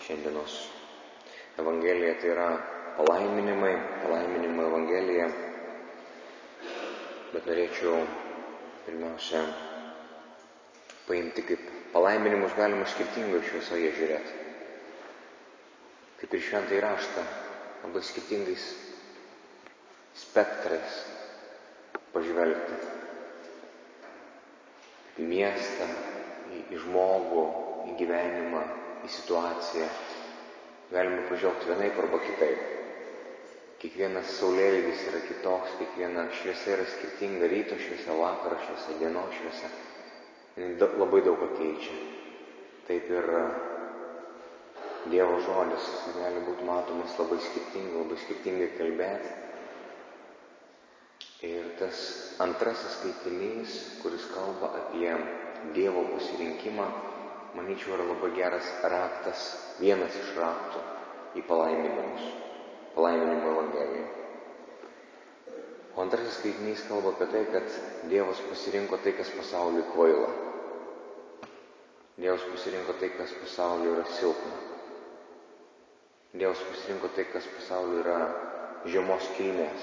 Šiandienos Evangelija tai yra palaiminimo Evangelija, bet norėčiau pirmiausia paimti, kaip palaiminimus galima skirtingai šviesoje žiūrėti. Kaip ir šventąjį raštą, labai skirtingais spektrais pažvelgti. Į miestą, į žmogų, į gyvenimą, į situaciją. Galima pažvelgti vienaip arba kitaip. Kiekvienas saulėlydis yra kitoks, kiekviena šviesa yra skirtinga, ryto šviesa, vakaro šviesa, dienos šviesa. Labai daug ką keičia. Taip ir Dievo žodis gali būti matomas labai skirtingai kalbėti. Ir tas antrasis skaitinys, kuris kalba apie Dievo pasirinkimą, manyčiau, yra labai geras raktas, vienas iš raktų į palaiminimo Evangeliją. O antrasis skaitinys kalba apie tai, kad Dievas pasirinko tai, kas pasauliui kvaila. Dievas pasirinko tai, kas pasauliui yra silpna. Dievas pasirinko tai, kas pasauliui yra žemos kilmės.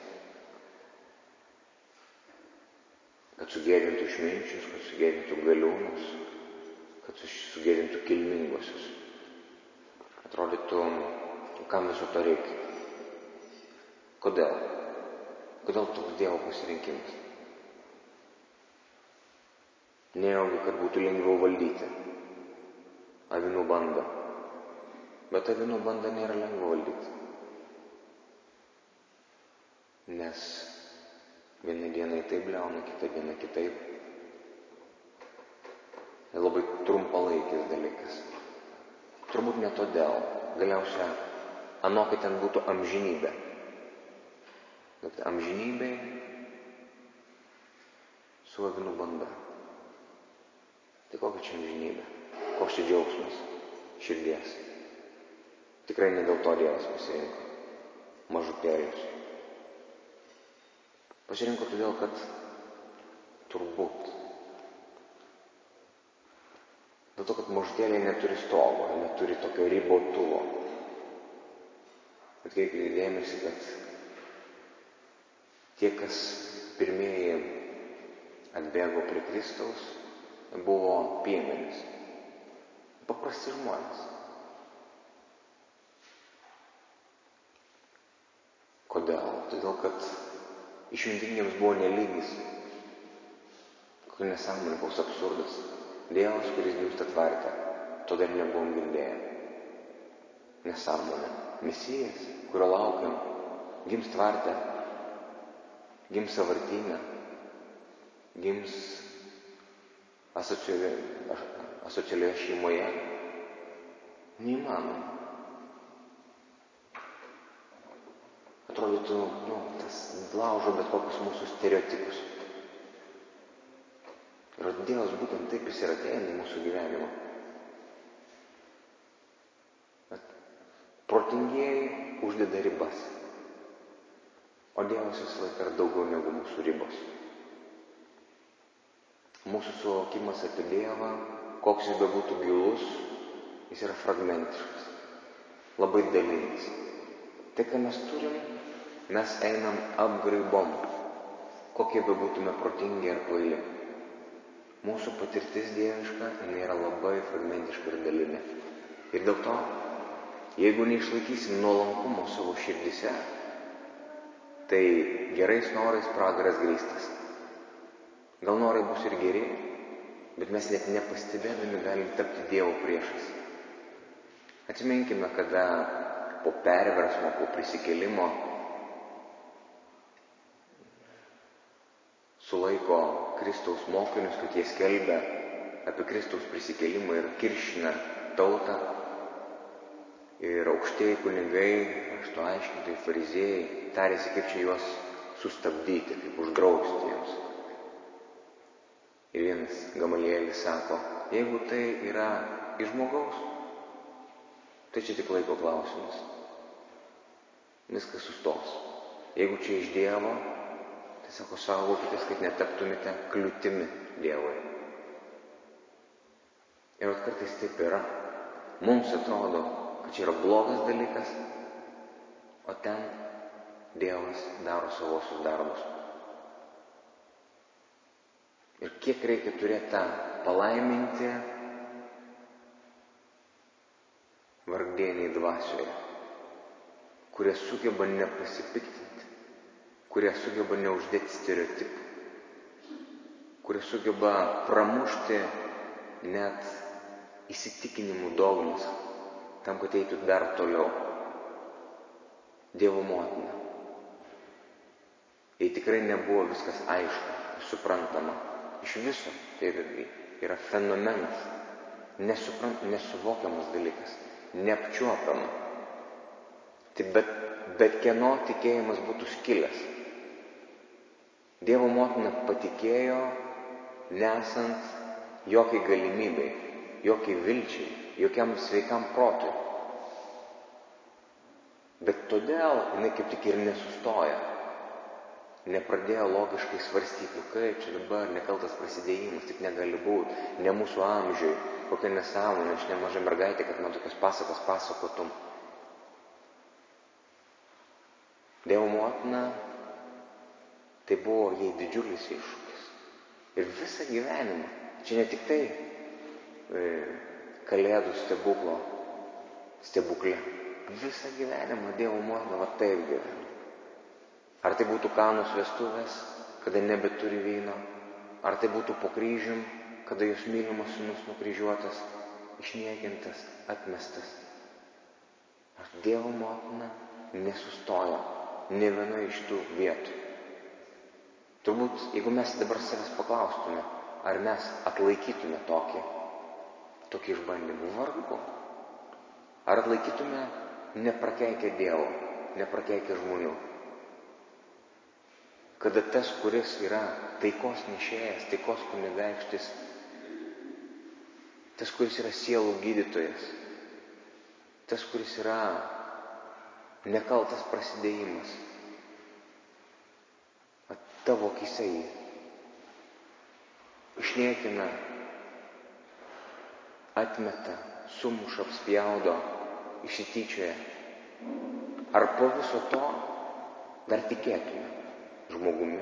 Kad sugėdintų išminčius, kad sugėdintų galiūnus, kad sugėdintų kilminguosius. Atrodytų, kam viso to reikia? Kodėl? Kodėl toks Dievo pasirinkimas? Nejaugi, kad būtų lengviau valdyti avinų bandą. Bet avinų bandą nėra lengva valdyti. Nes vieną dieną taip bliauna, kitą dieną kitaip. Tai labai trumpalaikis dalykas. Turbūt ne todėl. Galiausia, anokai ten būtų amžinybė. Bet amžinybėj su avinų banda. Tai kokia čia amžinybė? Koks čia džiaugsmas širdies? Tikrai ne dėl to Dievas pasirinko mažutėlius. Pasirinko todėl, kad turbūt dėl to, kad mažutėliai neturi stogo, neturi tokio ribotuvo. Atkreipkite dėmesį, kad tie, kas pirmieji atbėgo prie Kristaus, buvo piemenys, paprasti žmonės. Kodėl? Todėl, kad išmintingiems buvo nelygis. Kokia nesąmonė, koks absurdas. Dievas, kuris gimsta tvarte, to dar nebuvom girdėję. Nesąmonė. Mesijas, kurio laukiam, gims tvarte, gims sąvartyne, gims asocialioje šeimoje. Neįmanoma. Atrodytų, tas laužo bet kokius mūsų stereotipus. Ir Dievas būtent taip jis ir ateina į mūsų gyvenimą. Bet protingieji uždeda ribas. O Dievas visą laiką yra daugiau negu mūsų ribos. Mūsų suvokimas apie Dievą, koks jis bebūtų gilus, jis yra fragmentiškas. Labai dalinis. Tai, ką mes turim, mes einam apgraibom, kokie bebūtume protingi ar kvaili. Mūsų patirtis dieviška, jinai yra labai fragmentiška ir dalinė. Ir dėl to, jeigu neišlaikysim nuolankumo savo širdyse, tai gerais norais pragaras grįstas. Gal norai bus ir geri, bet mes net nepastebėdami galim tapti Dievo priešais. Atsiminkime, kada po perversmo, po prisikėlimo sulaiko Kristaus mokinius, kad jie skelbia apie Kristaus prisikėlimą ir kiršina tautą. Ir aukštieji kunigai, rašto aiškintojai, fariziejai tarėsi, kaip čia juos sustabdyti, kaip uždrausti jiems. Ir vienas Gamalielis sako, jeigu tai yra iš žmogaus, tai čia tik laiko klausimas. Viskas sustos. Jeigu čia iš Dievo, tai sako, saugokitės, kad netaptumėte kliūtimi Dievui. Ir kartais taip yra. Mums atrodo, kad čia yra blogas dalykas, o ten Dievas daro savosius darbus. Ir kiek reikia turėti tą palaiminti vargdieniai dvasioje, kurie sugeba nepasipiktinti, kurie sugeba neuždėti stereotipų, kurie sugeba pramušti net įsitikinimų dogmas, tam, kad eitų dar toliau. Dievo motina. Jei tikrai nebuvo viskas aišku, suprantama. Iš viso tai yra fenomenas, nesuvokiamas dalykas, neapčiuopiama. Tai bet kieno tikėjimas būtų skilęs. Dievo motina patikėjo, nesant jokiai galimybei, jokiai vilčiai, jokiam sveikam protui. Bet todėl jinai kaip tik ir nesustoja. Nepradėjo logiškai svarstyti, kaip čia dabar nekaltas prasidėjimas, tik negali būti, ne mūsų amžiui, kokia nesąmonė, aš nemaža mergaitė, kad man tokias pasakas pasakotum. Dievo motina, tai buvo jai didžiulis iššūkis. Ir visą gyvenimą, čia ne tik tai Kalėdų stebuklė, visą gyvenimą Dievo motina va taip gyvena. Ar tai būtų Kanos vestuvės, kada nebeturi vyno, ar tai būtų po kryžium, kada jos mylimas sūnus nukryžiuotas, išniekintas, atmestas. Ar Dievo motina nesustojo ne viena iš tų vietų. Turbūt, jeigu mes dabar savęs paklaustume, ar mes atlaikytume tokį išbandymą, vargu. Ar atlaikytume neprakeikę Dievo, neprakeikę žmonių. Kada tas, kuris yra taikos nešėjas, taikos kunigaikštis, tas, kuris yra sielų gydytojas, tas, kuris yra nekaltas prasidėjimas, tavo akyse jį išniekina, atmeta, sumuša, apspjaudo, išsityčioja. Ar po viso to dar tikėtume žmogumi,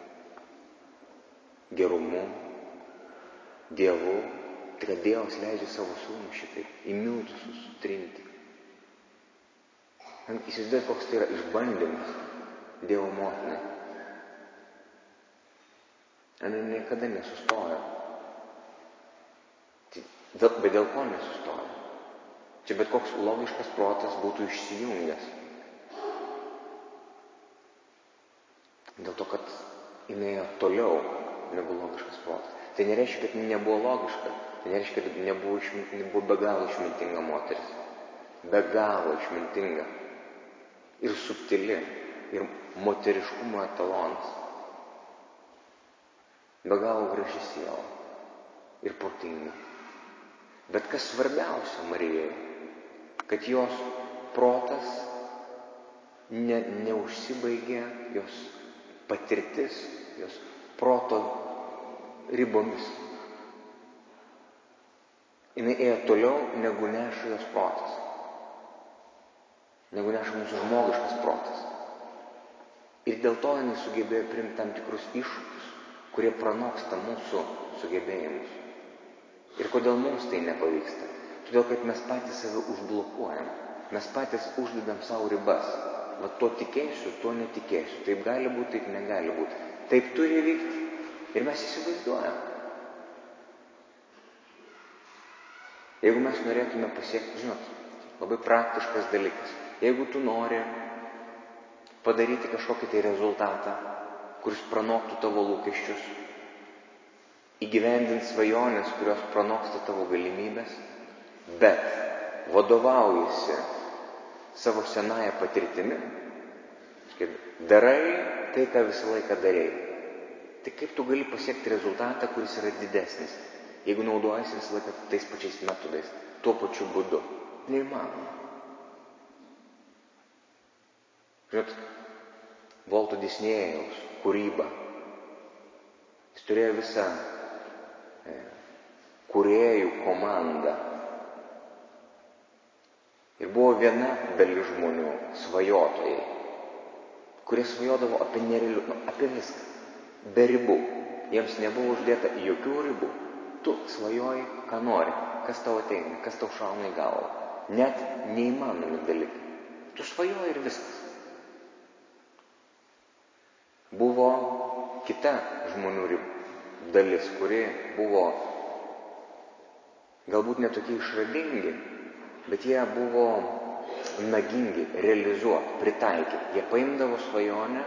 gerumu, Dievu, tai kad Dievas leidžia savo sūnų šitaip į miltus sutrinti. Įsivaizduoju, koks tai yra išbandymas Dievo motinai. Jis niekada nesustoja. Bet dėl ko nesustoja? Čia bet koks logiškas protas būtų išsijungęs. Dėl to, kad jinai ėjo toliau negu logiškas protas. Tai nereiškia, kad nebuvo logiška. Tai nereiškia, kad nebuvo be galo išmintinga moteris. Be galo išmintinga. Ir subtili. Ir moteriškumo etalonas. Be galo graži siela. Ir protinga. Bet kas svarbiausia Marijai, kad jos protas neužsibaigė, jos patirtis, jos proto ribomis. Jinai ėjo toliau, negu neša jos protas. Negu neša mūsų žmogiškas protas. Ir dėl to jinai sugebėjo priimti tam tikrus iššūkius, kurie pranoksta mūsų sugebėjimus. Ir kodėl mums tai nepavyksta? Todėl, kad mes patys save užblokuojam. Mes patys uždedam savo ribas. Va to tikėsiu, to netikėsiu. Taip gali būti, taip negali būti. Taip turi vykti. Ir mes įsivaizduojam. Jeigu mes norėtume pasiekti, labai praktiškas dalykas. Jeigu tu nori padaryti kažkokį tai rezultatą, kuris pranoktų tavo lūkesčius, įgyvendint svajonės, kurios pranoksta tavo galimybės, bet vadovaujasi savo senąją patirtimi, darai tai, ką visą laiką darėjai. Tai kaip tu gali pasiekti rezultatą, kuris yra didesnis, jeigu naudojasi visą laiką tais pačiais metodais, tuo pačiu būdu? Neįmanoma. Volto Disnėjaus kūryba. Jis turėjo visą kūrėjų komandą. Ir buvo viena dalis žmonių, svajotojai, kurie svajodavo apie viską, be ribų. Jiems nebuvo uždėta jokių ribų. Tu svajoji, ką nori, kas tau ateina, kas tau šauna į galvą. Net neįmanomi dalykai. Tu svajoji ir viskas. Buvo kita žmonių dalis, kuri buvo galbūt netokie išradingi, bet jie buvo nagingi, realizuoti, pritaikyti. Jie paimdavo svajonę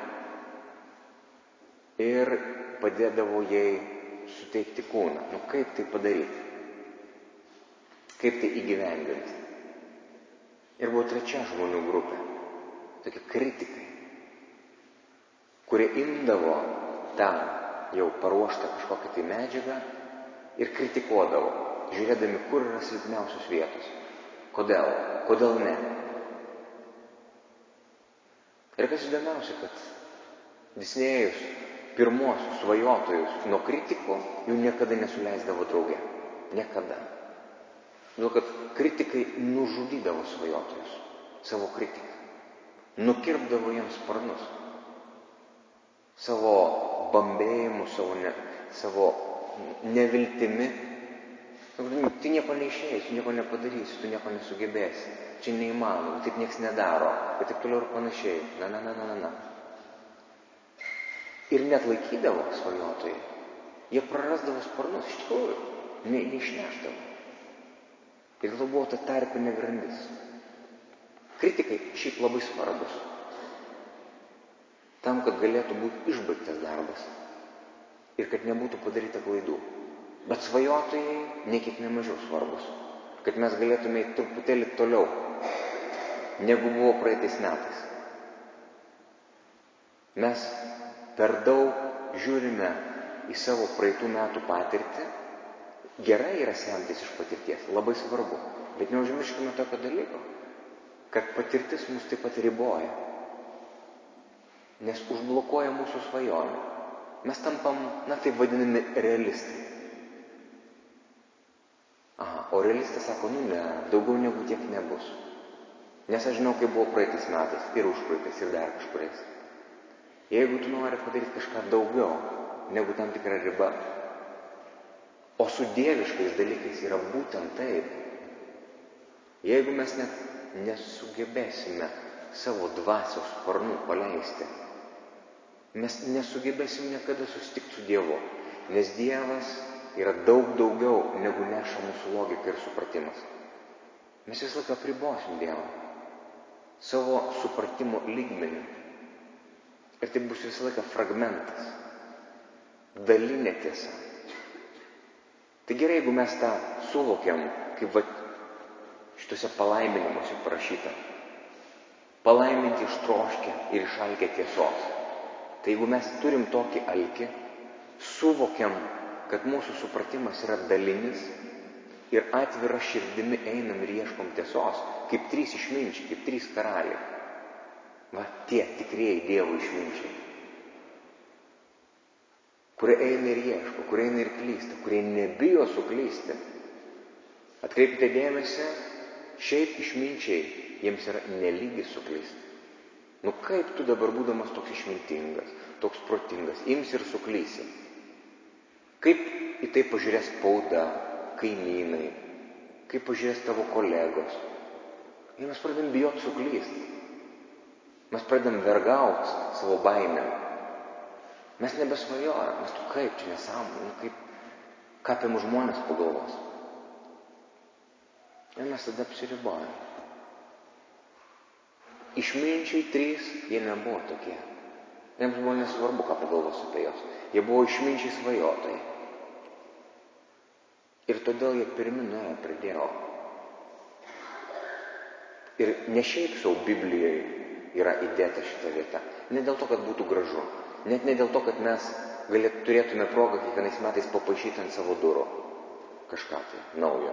ir padėdavo jai suteikti kūną. Kaip tai padaryti? Kaip tai įgyvendinti? Ir buvo trečia žmonių grupė, tokie kritikai, kurie imdavo tą jau paruoštą kažkokią tai medžiagą ir kritikuodavo, žiūrėdami, kur yra silpniausios vietos. Kodėl? Kodėl ne? Ir kas įdomiausia, kad Disnėjus pirmosius svajotojus nuo kritiko jų niekada nesuleisdavo drauge. Niekada. Dėl kad kritikai nužudydavo svajotojus, savo kritiką. Nukirpdavo jiems sparnus. Savo bambėjimu, savo neviltimi. Tai nieko neišeis, tu nieko nepadarysi, tu nieko nesugebėsi. Čia neįmanoma, taip nieks nedaro. Ir taip toliau ir panašiai. Na. Ir net laikydavo svajotojai. Jie prarasdavo sparnus, iš tikrųjų, neišneždavo. Ir dėl to buvo ta tarpinė grandis. Kritikai šiaip labai svarbus. Tam, kad galėtų būti išbaigtas darbas. Ir kad nebūtų padaryta klaidų. Bet svajotojai nekiek nemažiau svarbus. Kad mes galėtume eiti truputėlį toliau, negu buvo praeitais metais. Mes per daug žiūrime į savo praeitų metų patirtį. Gerai yra semtis iš patirties, labai svarbu. Bet neužmirškime tokio dalyko, kad patirtis mus taip pat riboja. Nes užblokuoja mūsų svajonę. Mes tampam, taip vadinami realistai. O realistas sako, ne, daugiau negu tiek nebus. Nes aš žinau, kaip buvo praeitais metais, ir užpraeitais, ir dar kažkuriais. Jeigu tu nori padaryti kažką daugiau, negu tam tikra riba, o su dieviškais dalykais yra būtent taip. Jeigu mes net nesugebėsime savo dvasios sparnų paleisti, mes nesugebėsim niekada susitikti su Dievu, nes Dievas yra daug daugiau, negu neša mūsų logika ir supratimas. Mes visą laiką apribosim Dievą savo supratimo lygmenį. Ir tai bus visą laiką fragmentas, dalinė tiesa. Tai gerai, jeigu mes tą suvokiam, kaip šituose palaiminimuose parašyta, palaiminti ištroškę ir išalkę tiesos. Tai jeigu mes turim tokį alkį, suvokiam, kad mūsų supratimas yra dalinis ir atvira širdimi einam ir ieškom tiesos, kaip 3 išminčiai, kaip 3 karaliai. Tie tikrieji Dievo išminčiai, kurie eina ir ieško, kurie eina ir klysta, kurie nebijo suklysti. Atkreipkite dėmesį, šiaip išminčiai, jiems yra nelygis suklysti. Kaip tu dabar būdamas toks išmintingas, toks protingas, ims ir suklysi? Kaip į tai pažiūrės spauda, kaimynai, kaip pažiūrės tavo kolegos? Ir mes pradedam bijot suklysti. Mes pradedam vergauti savo baimėm. Mes nebesvajojam, mes kaip čia nesąmonė, ką apie mūsų žmonės pagalvos. Ir mes tada apsiribojam. Išminčiai 3, jie nebuvo tokie. Jiems buvo nesvarbu, ką pagalvos apie juos. Jie buvo išminčiai svajotojai. Ir todėl jie pirmi nuėjo prie Dievo. Ir ne šiaip savo Biblijoje yra įdėta šita vieta. Ne dėl to, kad būtų gražu. Net ne dėl to, kad mes turėtume progą kiekvienais metais papaišyti ant savo durų kažką tai naujo.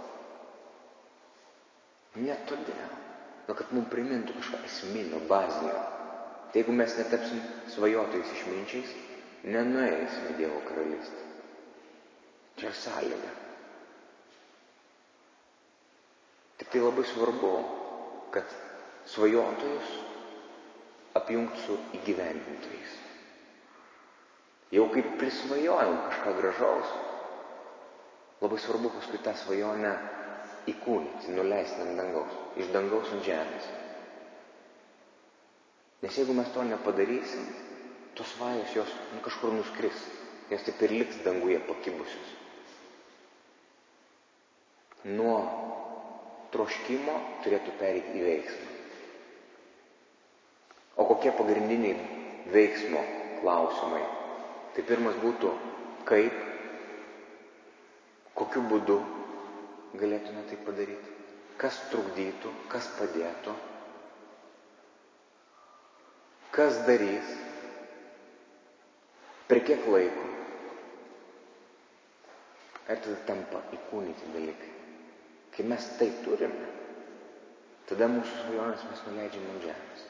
Ne todėl, kad mums primintų kažką esminio, bazinio. Tai jeigu mes netapsim svajotojais išminčiais, nenueisim į Dievo karalystę. Čia sąlyga. Tik tai labai svarbu kad svajotojus apjungti su įgyvendintojais. Jau kaip prisvajojom kažką gražaus, labai svarbu paskui tą svajonę įkūnyti, nuleisti ant dangaus, iš dangaus ant žemės. Nes jeigu mes to nepadarysim, tos svajos jos kažkur nuskris, jos taip ir liks danguje pakibusios. Nuo troškimo turėtų pereiti į veiksmą. O kokie pagrindiniai veiksmo klausimai? Tai pirmas būtų, kaip, kokiu būdu galėtume tai padaryti, kas trukdytų, kas padėtų, kas darys, per kiek laiko. Ir tada tampa įkūnyti dalykai. Kai mes tai turime, tada mūsų svajonės mes nuleidžiame ant žemės.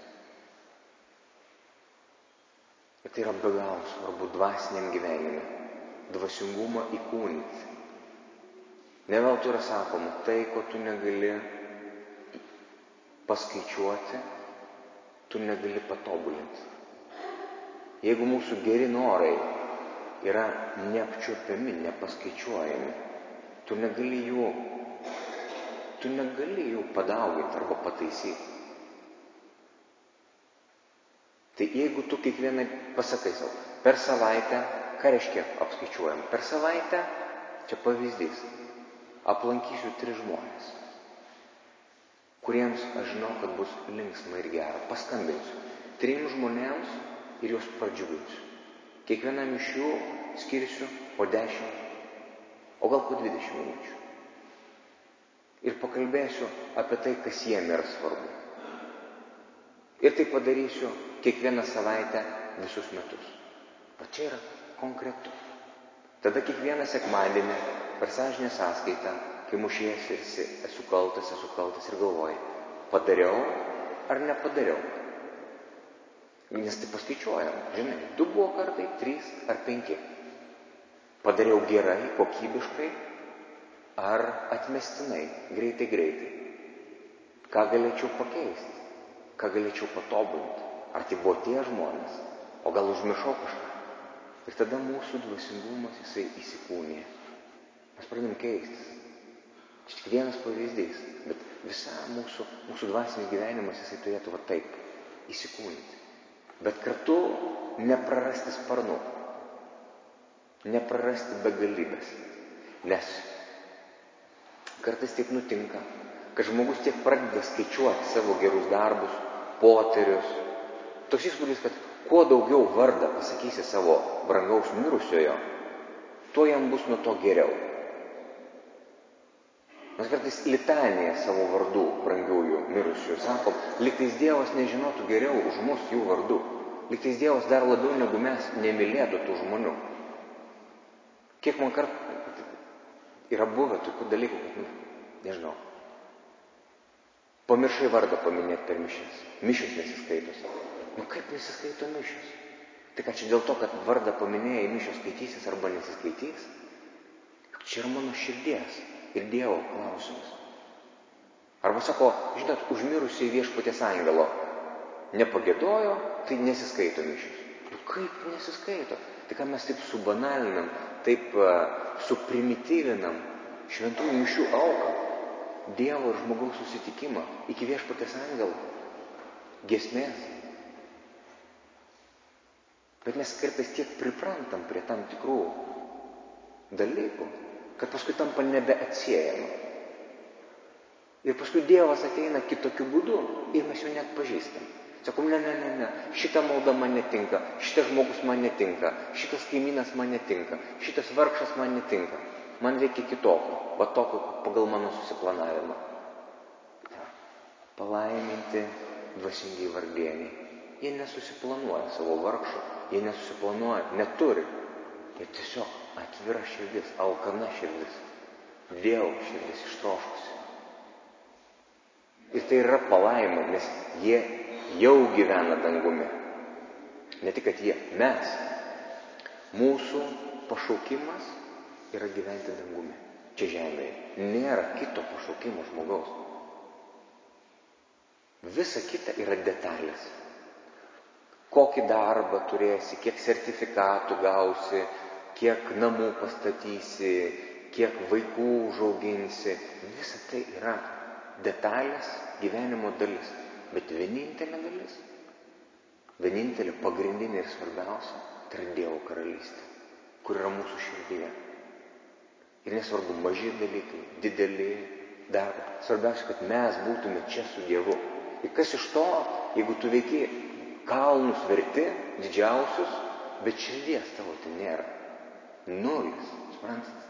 Ir tai yra be galo svarbu dvasiniam gyvenime, dvasingumą įkūnyti. Ne veltui yra sakoma, tai, ko tu negali paskaičiuoti, tu negali patobulinti. Jeigu mūsų geri norai yra neapčiuopiami, nepaskaičiuojami, tu negali jų padauginti arba pataisyti. Tai jeigu tu kiekvieną pasakai savo, per savaitę, ką reiškia apskaičiuojam? Per savaitę, čia pavyzdys, aplankysiu 3 žmonės, kuriems aš žinau, kad bus linksma ir gera. Paskambinsiu 3 žmonėms ir juos pradžiuginsiu. Kiekvienam iš jų skirsiu po 10, o gal po 20 minučių. Ir pakalbėsiu apie tai, kas jiem yra svarbu. Ir tai padarysiu kiekvieną savaitę visus metus. O čia yra konkretu. Tada kiekvieną sekmadienį per sąžinės sąskaitą, kai mušiesi, esu kaltas ir galvoji, padariau ar nepadariau. Nes tai paskaičiuojam, žinai, 2 buvo kartai, 3 ar 5. Padariau gerai, kokybiškai ar atmestinai, greitai. Ką galėčiau pakeisti, ką galėčiau patobulinti. Ar tai buvo tie žmonės, o gal užmiršau kažką. Ir tada mūsų dvasingumas jisai įsikūnija. Mes pradedam keistis. Čia tik vienas pavyzdys, bet visa mūsų dvasinis gyvenimas jisai turėtų va taip įsikūnyti. Bet kartu neprarasti sparnų, neprarasti begalybės. Nes kartais taip nutinka, kad žmogus tiek pradeda skaičiuoti savo gerus darbus, poterius. Toks įspūdis, kad kuo daugiau vardą pasakysi savo brangaus mirusiojo, tuo jam bus nuo to geriau. Mes kartais litaniją savo vardų brangiųjų mirusiųjų sakom, lygtais Dievas nežinotų geriau už mus jų vardų. Lygtais Dievas dar labiau negu mes nemylėtų tų žmonių. Kiek man kartų yra buvę tokių dalykų, kad, nežinau, pamiršai vardą paminėti per mišias. Mišios nesiskaitosi. Kaip nesiskaito mišios? Tai ką čia dėl to, kad vardą paminėjai, mišios skaitysis arba nesiskaitys? Čia yra mano širdies ir Dievo klausimas. Arba sako, žinot, užmirusiai Viešpaties angelo nepagiedojo, tai nesiskaito mišios. Kaip nesiskaito? Tai ką mes taip subanalinam, taip suprimityvinam šventųjų mišių auką, Dievo ir žmogaus susitikimą iki Viešpaties angelo giesmės. Bet mes kartais tiek priprantam prie tam tikrų dalykų, kad paskui tampa nebeatsiejama. Ir paskui Dievas ateina kitokiu būdu ir mes jo net pažįstam. Sakom, ne, šita malda man netinka, šitas žmogus man netinka, šitas kaimynas man netinka, šitas vargšas man netinka. Man reikia kitokio, va tokio pagal mano susiplanavimą. Palaiminti dvasingiai vargdieniai. Jie nesusiplanuoja savo vargšų, jie nesusiplanuoja, neturi. Jie tiesiog atvira širdis, alkana širdis, Dievo širdis ištroškusi. Ir tai yra palaima, nes jie jau gyvena dangumi. Ne tik, kad jie, mes. Mūsų pašaukimas yra gyventi dangumi. Čia žemėje. Nėra kito pašaukimo žmogaus. Visa kita yra detalės. Kokį darbą turėsi, kiek sertifikatų gausi, kiek namų pastatysi, kiek vaikų užauginsi. Visa tai yra detalės, gyvenimo dalis. Bet vienintelė dalis, vienintelė pagrindinė ir svarbiausia, tai yra Dievo karalystė, kur yra mūsų širdyje. Ir nesvarbu maži dalykai, dideli darbai. Svarbiausia, kad mes būtume čia su Dievu. Ir kas iš to, jeigu tu veiki kalnus verti, didžiausius, bet širdies tavo tai nėra. Nulis, suprantat?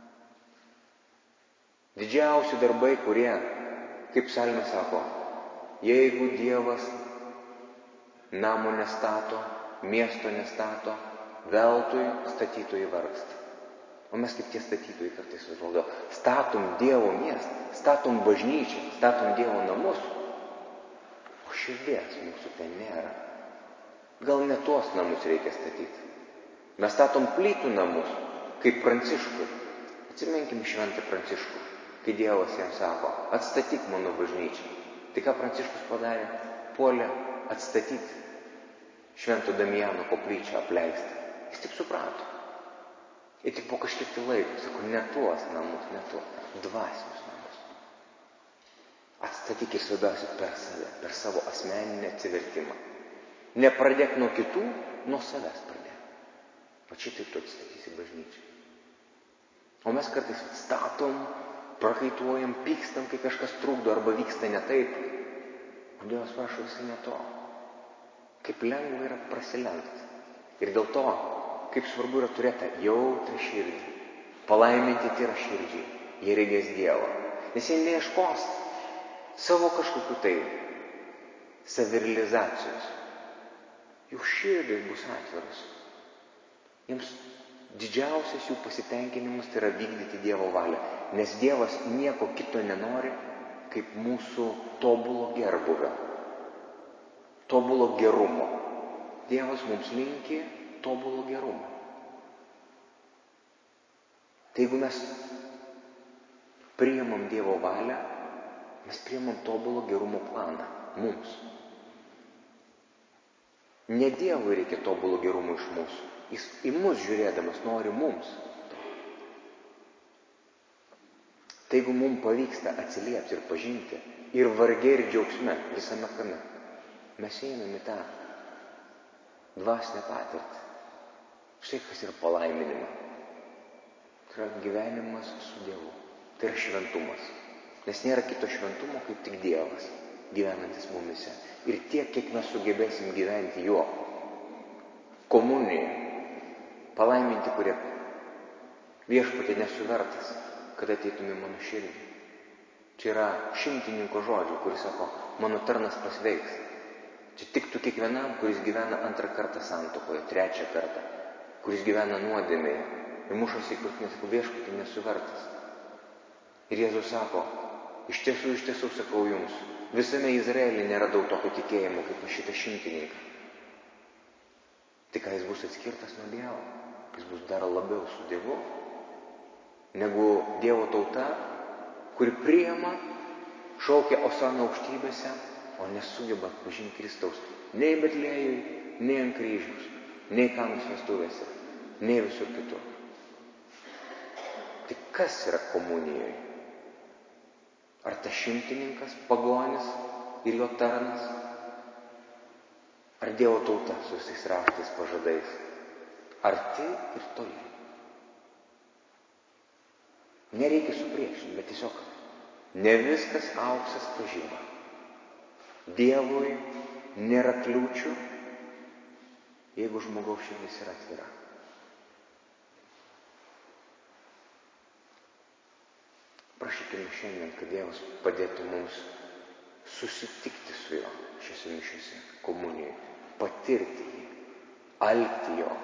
Didžiausi darbai, kurie, kaip psalmė sako, jeigu Dievas namo nestato, miesto nestato, veltui statytojai vargsta. O mes kaip tie statytojai kartais atrodo, statom Dievo miestą, statom bažnyčią, statom Dievo namus, o širdies mūsų ten nėra. Gal ne tuos namus reikia statyti. Mes statom plytų namus, kaip Pranciškui. Atsiminkim šventą Pranciškų, kai Dievas jam sako, atstatyk mano bažnyčią. Tai ką Pranciškus padarė? Puolė atstatyti Švento Damiano koplyčią apleistą. Jis tik suprato. Ir tik po kažkiek tai laiko, sako, ne tuos namus, ne tuos, dvasinius namus. Atstatyk ir svarbiausia per save, per savo asmeninę atsivertimą. Nepradėk nuo kitų, nuo savęs pradėk. O šitaip tu atstatysi bažnyčią. O mes kartais atstatom, prakaituojam, pykstam, kai kažkas trukdo arba vyksta ne taip. O Dievas prašo visai ne to. Kaip lengva yra prasilenkti. Ir dėl to, kaip svarbu yra turėti jautrą širdį. Palaiminti yra širdžiai. Jie regės Dievą. Nes jie neieškos savo kažkokių tai savirealizacijos. Jų širdis bus atviras. Jiems didžiausias jų pasitenkinimas tai yra vykdyti Dievo valią. Nes Dievas nieko kito nenori, kaip mūsų tobulo gerbūvio. Tobulo gerumo. Dievas mums linki tobulo gerumo. Tai jeigu mes priimam Dievo valią, mes priimam tobulo gerumo planą mums. Ne Dievui reikia tobulo gerumo iš mūsų. Jis į mus žiūrėdamas nori mums. Tai jeigu mums pavyksta atsiliepti ir pažinti, ir varge ir džiaugsme, visame kame, mes einam į tą dvasinę patirtį. Štai kas yra palaiminimą. Tai yra gyvenimas su Dievu. Tai yra šventumas. Nes nėra kito šventumo, kaip tik Dievas, gyvenantis mumise. Ir tiek, kiek mes sugebėsim gyventi juo. Komunijoje. Palaiminti, kurie viešpatė nesuvertas, kad ateitum į mano širdį. Čia yra šimtininko žodžiai, kuris sako, mano tarnas pasveiks. Čia tiktų kiekvienam, kuris gyvena antrą kartą santuokoje, trečią kartą, kuris gyvena nuodėmėje ir mušasi į krūtinę, sako, viešpatė nesuvertas. Ir Jėzus sako, iš tiesų sakau jums, visame Izraelyje neradau tokio tikėjimo, kaip šitą šimtininką. Tik ką jis bus atskirtas nuo Dievo, jis bus dar labiau su Dievu, negu Dievo tauta, kuri priima, šaukia Osana aukštybėse, o nesugeba atpažinti Kristaus nei Betlėjui, nei ant kryžiaus, nei Kanos vestuvėse, nei visur kitur. Tai kas yra komunijoje? Ar tas šimtininkas, pagonis ir jo tarnas? Ar Dievo tauta su visais raštais pažadais? Arti ir toli. Nereikia supriešinti, bet tiesiog ne viskas auksas pažyba. Dievui nėra kliūčių, jeigu žmogaus širdis yra atvira. Prašykime šiandien, kad Dievas padėtų mums susitikti su juo šiose mišiose, komunijoje, patirti jį, alkti jo,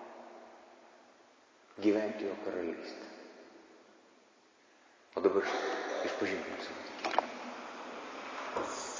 gyventi jo karalystę. O dabar išpažinkime savo.